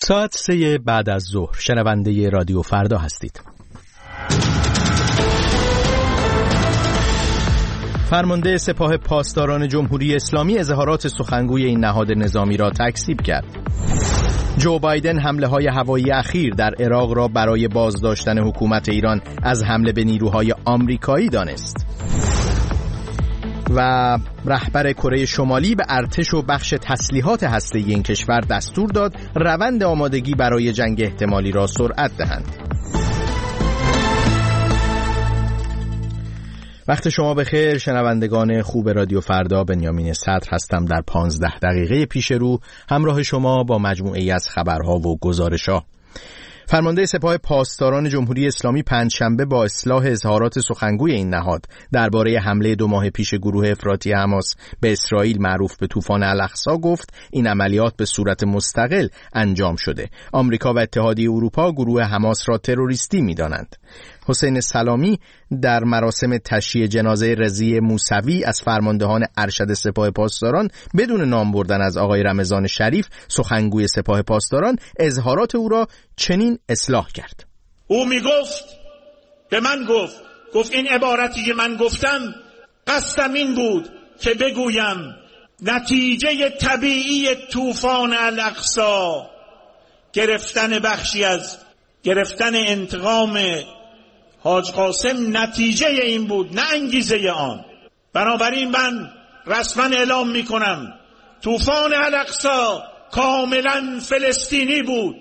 ساعت 3 بعد از ظهر شنونده رادیو فردا هستید. فرمانده سپاه پاسداران جمهوری اسلامی اظهارات سخنگوی این نهاد نظامی را تکذیب کرد. جو بایدن حمله‌های هوایی اخیر در عراق را برای بازداشتن حکومت ایران از حمله به نیروهای آمریکایی دانست. و رهبر کره شمالی به ارتش و بخش تسلیحات هسته‌ای این کشور دستور داد روند آمادگی برای جنگ احتمالی را سرعت دهند. وقت شما بخیر شنوندگان خوب رادیو فردا، بنیامین صدر هستم. در 15 دقیقه پیش رو همراه شما با مجموعه‌ای از خبرها و گزارش‌ها. فرمانده سپاه پاسداران جمهوری اسلامی پنجشنبه با اصلاح اظهارات سخنگوی این نهاد درباره حمله 2 ماه پیش گروه افراطی حماس به اسرائیل معروف به طوفان الاقصی گفت این عملیات به صورت مستقل انجام شده. آمریکا و اتحادیه اروپا گروه حماس را تروریستی می‌دانند. حسین سلامی در مراسم تشییع جنازه رضی موسوی از فرماندهان ارشد سپاه پاسداران بدون نام بردن از آقای رمضان شریف سخنگوی سپاه پاسداران اظهارات او را چنین اصلاح کرد. او میگفت، به من گفت این عبارتی که من گفتم قصدم این بود که بگویم نتیجه طبیعی طوفان الاقصی گرفتن انتقام حاج قاسم نتیجه این بود، نه انگیزه آن. بنابراین من رسما اعلام میکنم طوفان الاقصی کاملا فلسطینی بود.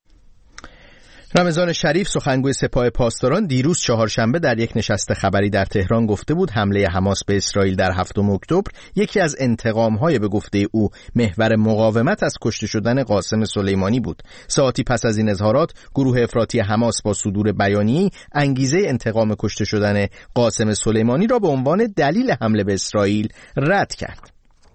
رمضان شریف سخنگوی سپاه پاسداران دیروز چهارشنبه در یک نشست خبری در تهران گفته بود حمله حماس به اسرائیل در 7 اکتبر یکی از انتقام‌های به گفته او محور مقاومت از کشته شدن قاسم سلیمانی بود. ساعتی پس از این اظهارات گروه افراطی حماس با صدور بیانیه‌ای انگیزه انتقام کشته شدن قاسم سلیمانی را به عنوان دلیل حمله به اسرائیل رد کرد.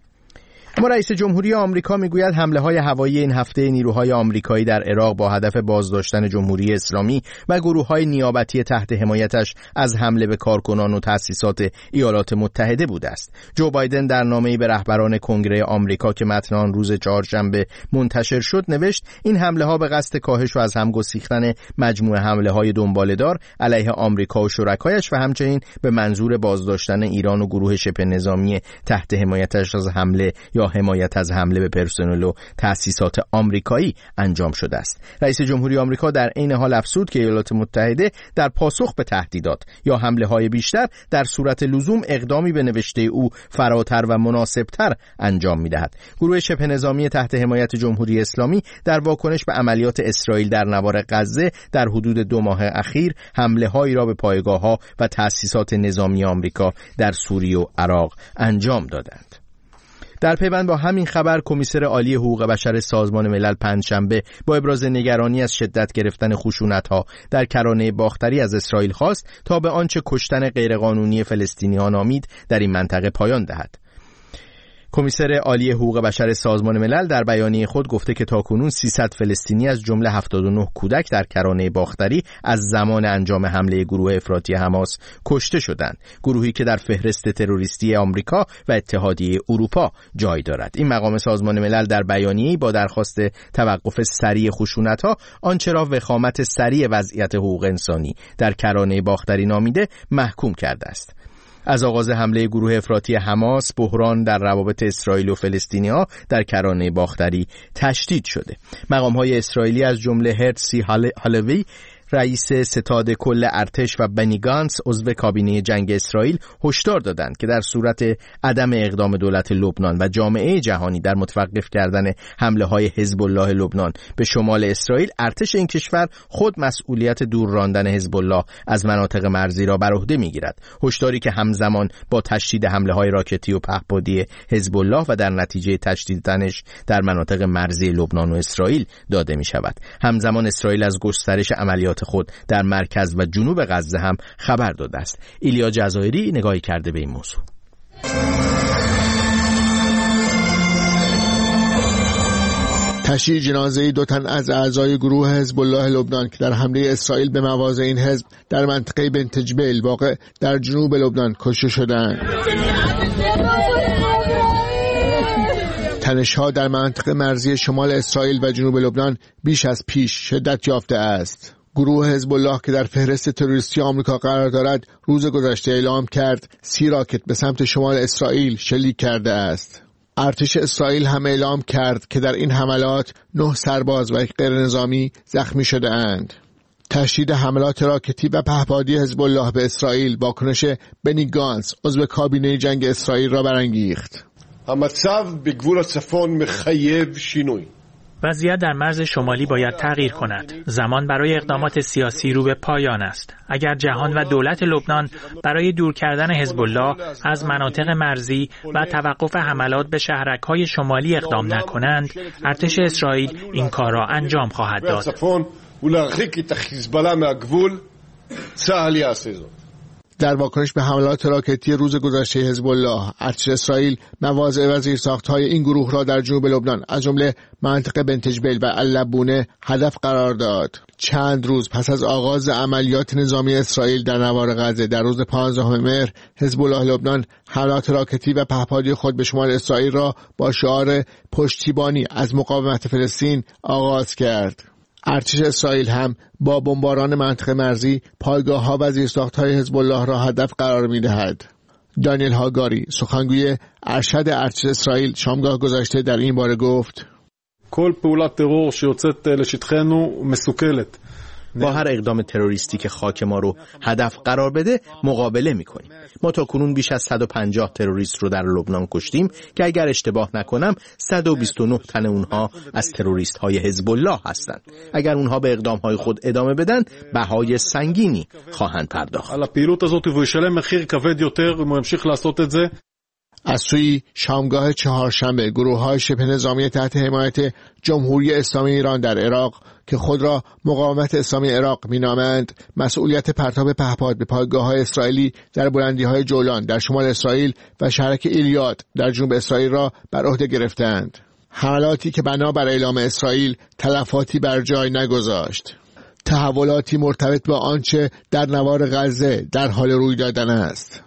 اما رئیس جمهوری آمریکا میگوید حمله‌های هوایی این هفته نیروهای آمریکایی در عراق با هدف بازداشتن جمهوری اسلامی و گروه‌های نیابتی تحت حمایتش از حمله به کارکنان و تأسیسات ایالات متحده بوده است. جو بایدن در نامه‌ای به رهبران کنگره آمریکا که متن آن روز چهارشنبه منتشر شد نوشت این حمله‌ها به قصد کاهش و از هم گسیختن مجموعه حمله‌های دنباله‌دار علیه آمریکا و شرکایش و همچنین به منظور بازداشتن ایران و گروه شبه نظامی تحت حمایتش از حمله یا حمایت از حمله به پرسنل و تأسیسات آمریکایی انجام شده است. رئیس جمهوری آمریکا در عین حال افزود که ایالات متحده در پاسخ به تهدیدات یا حمله‌های بیشتر در صورت لزوم اقدامی به نوشته او فراتر و مناسبتر انجام می‌دهد. گروه شبه نظامی تحت حمایت جمهوری اسلامی در واکنش به عملیات اسرائیل در نوار غزه در حدود 2 ماه اخیر حمله‌هایی را به پایگاه‌ها و تأسیسات نظامی آمریکا در سوریه و عراق انجام دادند. در پیوند با همین خبر کمیسر عالی حقوق بشر سازمان ملل پنجشنبه با ابراز نگرانی از شدت گرفتن خشونت‌ها در کرانه باختری از اسرائیل خواست تا به آنچه کشتن غیرقانونی فلسطینیان نامید در این منطقه پایان دهد. کمیسر عالی حقوق بشر سازمان ملل در بیانیه خود گفته که تاکنون 300 فلسطینی از جمله 79 کودک در کرانه باختری از زمان انجام حمله گروه افراطی حماس کشته شدند، گروهی که در فهرست تروریستی آمریکا و اتحادیه اروپا جای دارد. این مقام سازمان ملل در بیانیه‌ای با درخواست توقف سریع خشونت‌ها آنچه را وخامت سریع وضعیت حقوق انسانی در کرانه باختری نامیده محکوم کرده است. از آغاز حمله گروه افراطی حماس بحران در روابط اسرائیل و فلسطینی‌ها در کرانه باختری تشدید شده. مقام‌های اسرائیلی از جمله هرتزی هالوی رئیس ستاد کل ارتش و بنی گانتس عضو کابینه جنگ اسرائیل هشدار دادند که در صورت عدم اقدام دولت لبنان و جامعه جهانی در متوقف کردن حمله‌های حزب الله لبنان به شمال اسرائیل، ارتش این کشور خود مسئولیت دور راندن حزب الله از مناطق مرزی را بر عهده می‌گیرد. هشداری که همزمان با تشدید حمله‌های راکتی و پهپادی حزب الله و در نتیجه تشدید تنش در مناطق مرزی لبنان و اسرائیل داده می‌شود. همزمان اسرائیل از گسترش عملیات خود در مرکز و جنوب غزه هم خبر داده است. ایلیا جزایری نگاهی کرده به این موضوع. تشییع جنازه 2 تن از اعضای گروه حزب الله لبنان که در حمله اسرائیل به مواضع این حزب در منطقه بنت جبیل واقع در جنوب لبنان کشته شدند. تنش‌ها در منطقه مرزی شمال اسرائیل و جنوب لبنان بیش از پیش شدت یافته است. گروه حزب الله که در فهرست تروریستی آمریکا قرار دارد روز گذشته اعلام کرد 30 راکت به سمت شمال اسرائیل شلیک کرده است. ارتش اسرائیل هم اعلام کرد که در این حملات 9 سرباز و یک غیرنظامی زخمی شده اند. تشدید حملات راکتی و پهپادی حزب الله به اسرائیل واکنش بنی گانتز عضو کابینه جنگ اسرائیل را برانگیخت. המצב בגבול הצפון מחייב שינוי. وضعیت در مرز شمالی باید تغییر کند. زمان برای اقدامات سیاسی رو به پایان است. اگر جهان و دولت لبنان برای دور کردن حزب الله از مناطق مرزی و توقف حملات به شهرک‌های شمالی اقدام نکنند، ارتش اسرائیل این کار را انجام خواهد داد. در واکنش به حملات راکتی روز گذشته حزب الله، ارتش اسرائیل مواضع و زیرساخت‌های این گروه را در جنوب لبنان از جمله منطقه بنتجبل و اللبونه هدف قرار داد. چند روز پس از آغاز عملیات نظامی اسرائیل در نوار غزه در روز 15 مهر، حزب الله لبنان حملات راکتی و پهپادی خود به شمال اسرائیل را با شعار پشتیبانی از مقاومت فلسطین آغاز کرد. ارتش اسرائیل هم با بمباران منطقه مرزی پایگاه‌ها و زیرساخت‌های حزب الله را هدف قرار می‌دهد. دانیل هاگاری، سخنگوی ارشد ارتش اسرائیل، شامگاه گذشته در این باره گفت: כל פעולת טרור שיוצאת לשטחנו מסוכלת. با هر اقدام تروریستی که خاک ما رو هدف قرار بده مقابله میکنیم. ما تا کنون بیش از 150 تروریست رو در لبنان کشتیم که اگر اشتباه نکنم 129 تن اونها از تروریست های حزب الله هستند. اگر اونها به اقدام های خود ادامه بدن بهای سنگینی خواهند پرداخت. על הפעילות הזאת הוא ישלם מחיר כבד יותר אם הוא ימשיך לעשות את זה. از سوی شامگاه چهارشنبه گروه‌های شبه نظامی تحت حمایت جمهوری اسلامی ایران در عراق که خود را مقاومت اسلامی عراق می‌نامند، مسئولیت پرتاب پهپاد به پایگاه‌های اسرائیلی در بلندی‌های جولان در شمال اسرائیل و شهرک ایلیاد در جنوب اسرائیل را بر عهده گرفتند. حملاتی که بنابر اعلام اسرائیل تلفاتی بر جای نگذاشت. تحولاتی مرتبط با آنچه در نوار غزه در حال روی دادن است.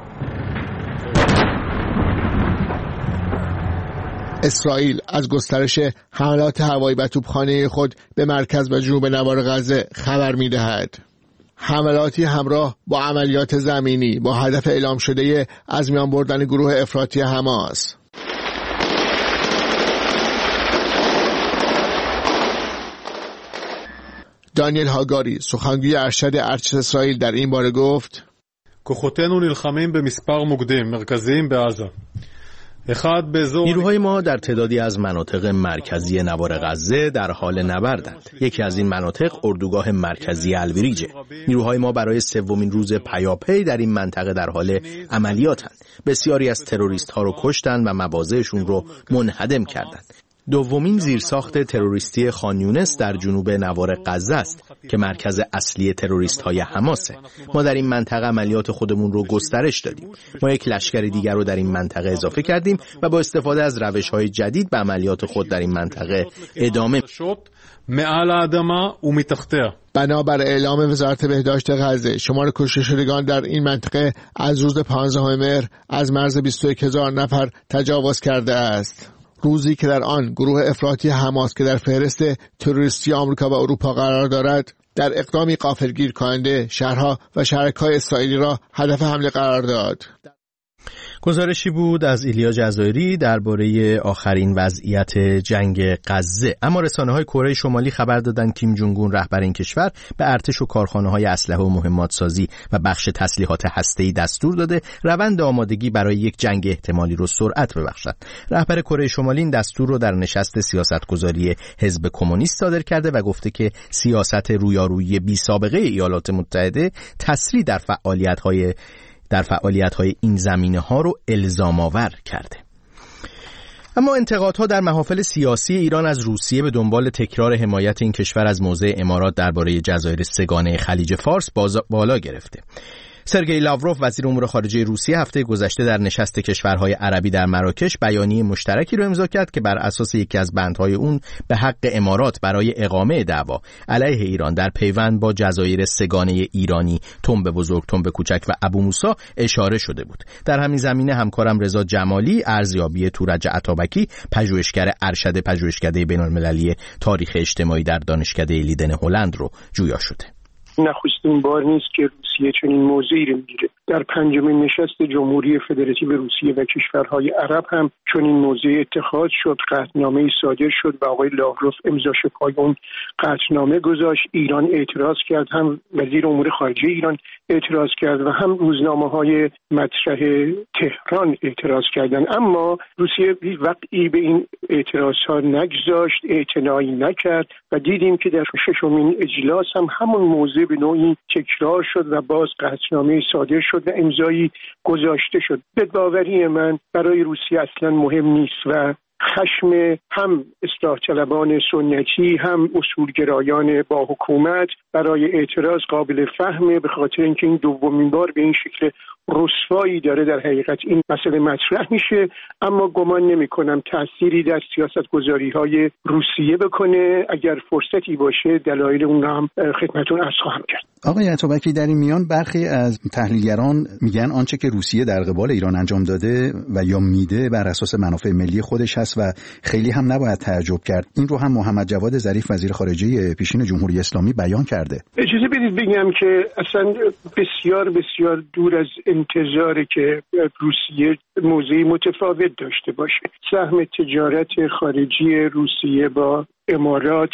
اسرائیل از گسترش حملات هوایی و توپخانه خود به مرکز و جنوب نوار غزه خبر می‌دهد. حملاتی همراه با عملیات زمینی با هدف اعلام شده از میان بردن گروه افراطی حماس. دانیل هاگاری، سخنگوی ارشد ارتش اسرائیل، در این باره گفت: כוחותינו נלחמים במספר מוקדים מרכזיים בעזה. نیروهای ما در تعدادی از مناطق مرکزی نوار غزه در حال نبردند. یکی از این مناطق اردوگاه مرکزی الوریجه. نیروهای ما برای سومین روز پیاپی در این منطقه در حال عملیاتند. بسیاری از تروریست ها رو کشتند و مواضعشون رو منهدم کردند. دومین زیرساخت تروریستی خان یونس در جنوب نوار غزه است که مرکز اصلی تروریست های حماسه. ما در این منطقه عملیات خودمون رو گسترش دادیم. ما یک لشکر دیگر رو در این منطقه اضافه کردیم و با استفاده از روش‌های جدید به عملیات خود در این منطقه ادامه بنابر اعلام وزارت بهداشت غزه، شمار کشته شدگان در این منطقه از روز 15 مهر از مرز 21,000 نفر تجاوز کرده است. روزی که در آن گروه افراطی حماس که در فهرست تروریستی آمریکا و اروپا قرار دارد، در اقدامی غافلگیر کننده شهرها و شهرک‌های اسرائیلی را هدف حمله قرار داد. گزارشی بود از ایلیا جزایری درباره آخرین وضعیت جنگ غزه. اما رسانه‌های کره شمالی خبر دادند کیم جونگ اون رهبر این کشور به ارتش و کارخانه‌های اسلحه و مهمات سازی و بخش تسلیحات هسته‌ای دستور داده روند آمادگی برای یک جنگ احتمالی رو سرعت ببخشد. رهبر کره شمالی این دستور رو در نشست سیاستگذاری حزب کمونیست صادر کرده و گفته که سیاست رویارویی بی‌سابقه ایالات متحده تسریع در فعالیت‌های این زمینه‌ها رو الزام آور کرده. اما انتقادها در محافل سیاسی ایران از روسیه به دنبال تکرار حمایت این کشور از موضع امارات درباره جزایر سه‌گانه خلیج فارس بالا گرفته. سرگئی لاوروف وزیر امور خارجه روسیه هفته گذشته در نشست کشورهای عربی در مراکش بیانیه مشترکی را امضا کرد که بر اساس یکی از بندهای اون به حق امارات برای اقامه دعوا علیه ایران در پیوند با جزایر سگانه ایرانی تنب بزرگ، تنب کوچک و ابو موسی اشاره شده بود. در همین زمینه همکارم رضا جمالی ارزیابی تورج عطابکی، پژوهشگر ارشد پژوهشکده بین‌المللی تاریخ اجتماعی در دانشکده لیدن هلند رو جویا شده. نخستین بار نیست که روسیه چنین موضعی رو میگیره. در پنجمین نشست جمهوری فدراتیو روسیه و کشورهای عرب هم چنین موضعی اتخاذ شد، قطعنامه‌ای صادر شد و آقای لاوروف امضاش پای اون قطعنامه گذاشت. ایران اعتراض کرد، هم وزیر امور خارجه ایران اعتراض کرد و هم روزنامه‌های مطرح تهران اعتراض کردند. اما روسیه هیچ وقتی به این اعتراضها نگذاشت، اعتنایی نکرد و دیدیم که در ششمین اجلاس هم همون موضوع به نوعی تکرار شد و باز قطعنامه صادر شد و امضایی گذاشته شد. به باوری من برای روسیه اصلا مهم نیست و خشم هم اصلاح طلبان سنتی هم اصولگرایان با حکومت برای اعتراض قابل فهمه، به خاطر اینکه این دومین بار به این شکل رسوایی داره در حقیقت این مسئله مطرح میشه. اما گمان نمی کنم تأثیری در سیاست گذاری های روسیه بکنه. اگر فرصتی باشه دلایل اون هم خدمتون عرض خواهم کرد. آقای عطابکی، در این میان برخی از تحلیلگران میگن آنچه که روسیه در قبال ایران انجام داده و یا میده بر اساس منافع ملی خودش هست و خیلی هم نباید تعجب کرد. این رو هم محمد جواد ظریف وزیر خارجه پیشین جمهوری اسلامی بیان کرده. اجازه بدید بگم که اصلا بسیار بسیار دور از انتظاره که روسیه موضعی متفاوت داشته باشه. سهم تجارت خارجی روسیه با امارات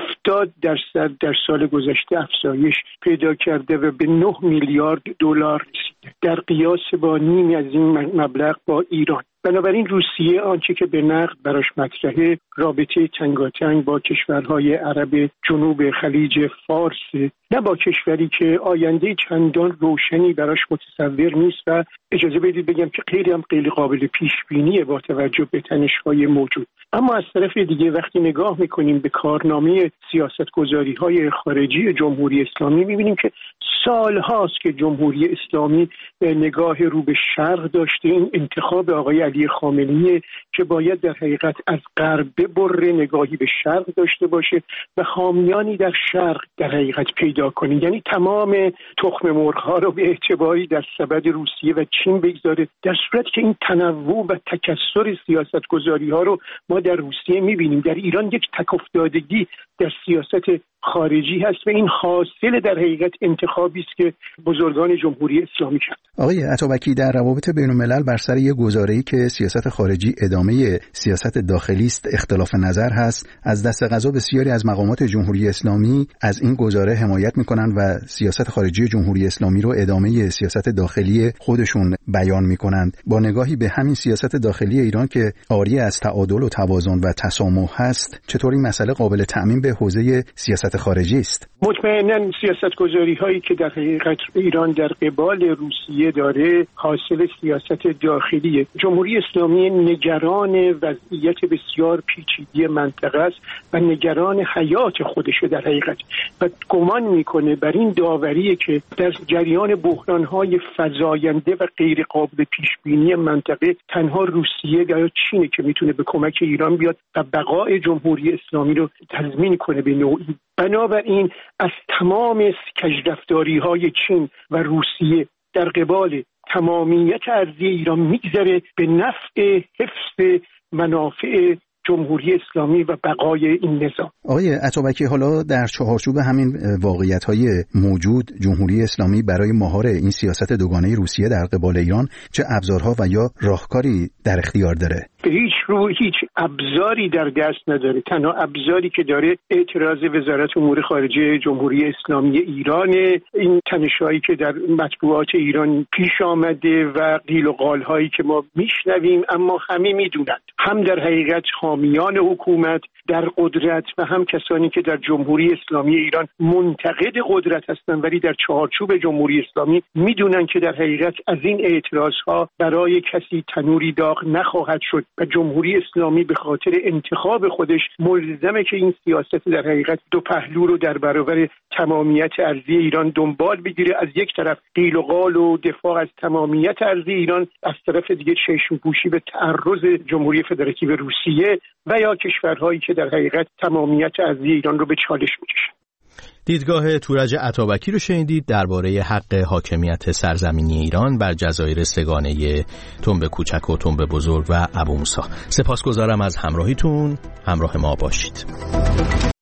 70% در سال گذشته افزایش پیدا کرده و به 9 میلیارد دلار رسیده، در قیاس با نیمی از این مبلغ با ایران. بنابراین روسیه آنچه که به نقد براش مطرحه رابطه تنگاتنگ با کشورهای عرب جنوب خلیج فارس، نه با کشوری که آینده چندان روشنی براش متصور نیست و اجازه بدید بگم که خیلی قابل پیش بینیه با توجه به تنش‌های موجود. اما از طرف دیگه وقتی نگاه میکنیم به کارنامه سیاستگذاری‌های خارجی جمهوری اسلامی میبینیم که سالهاست که جمهوری اسلامی نگاه رو به شرق داشته. این انتخاب آقای علی خامنه‌ای که باید در حقیقت از غرب ببره، نگاهی به شرق داشته باشه و حامیانی در شرق در حقیقت پیدا کنه، یعنی تمام تخم مرغ‌ها رو به اعتباری در سبد روسیه و چین بگذاره، در صورتی که این تنوع و تکثر سیاستگذاری‌ها رو ما در روسیه می‌بینیم. در ایران یک تک‌افتادگی در سیاست خارجی هست و این حاصل در حقیقت انتخابی است که بزرگان جمهوری اسلامی کرد. آقای عطابکی، در روابط بین‌الملل بر سر یک گزاره‌ای که سیاست خارجی ادامه سیاست داخلی است اختلاف نظر هست. از دست قضا بسیاری از مقامات جمهوری اسلامی از این گزاره حمایت می‌کنند و سیاست خارجی جمهوری اسلامی رو ادامه سیاست داخلی خودشون بیان می‌کنند. با نگاهی به همین سیاست داخلی ایران که عاری از تعادل و توازن و تسامح هست، چطور این مسئله قابل تعمیم به حوزه سیاست خارجی است؟ مطمئناً سیاست‌گذاری‌هایی که در حقیقت ایران در قبال روسیه داره حاصل سیاست داخلیه. جمهوری اسلامی نگران وضعیت بسیار پیچیده منطقه است و نگران حیات خودشه در حقیقت و گمان میکنه بر این داوریه که در جریان بحران‌های فزاینده و غیر قابل پیش‌بینی منطقه تنها روسیه یا چینه که میتونه به کمک ایران بیاد و بقای جمهوری اسلامی رو تضمین کنه به نوعی. بنابراین از تمام کجرفتاری‌های چین و روسیه در قبال تمامیت ارضی ایران میگذره به نفع حفظ منافع جمهوری اسلامی و بقای این نظام. آقای عطابکی، حالا در چهارچوب همین واقعیت‌های موجود جمهوری اسلامی برای مهار این سیاست دوگانه روسیه در قبال ایران چه ابزارها و یا راهکاری در اختیار داره؟ به هیچ ابزاری در دست نداره. تنها ابزاری که داره اعتراض وزارت امور خارجه جمهوری اسلامی ایران، این تنش‌هایی که در مطبوعات ایران پیش آمده و قیل و قال‌هایی که ما میشنویم، اما همه میدونند هم در حقیقت حامیان حکومت در قدرت و هم کسانی که در جمهوری اسلامی ایران منتقد قدرت هستند ولی در چارچوب جمهوری اسلامی میدونن که در حقیقت از این اعتراضها برای کسی تنوری داغ نخواهد شد و جمهوری اسلامی به خاطر انتخاب خودش ملزمه که این سیاست در حقیقت دو پهلو رو در برابر تمامیت ارضی ایران دنبال بگیره. از یک طرف قیل و قال و دفاع از تمامیت ارضی ایران، از طرف دیگه چشم پوشی به تعرض جمهوری فدراتیو روسیه و یا کشورهایی که در حقیقت تمامیت ارضی ایران رو به چالش میکشن. دیدگاه تورج عطابکی رو شنیدید درباره حق حاکمیت سرزمینی ایران بر جزایر سگانه تنب کوچک و تنب بزرگ و ابو موسی. سپاسگزارم از همراهیتون، همراه ما باشید.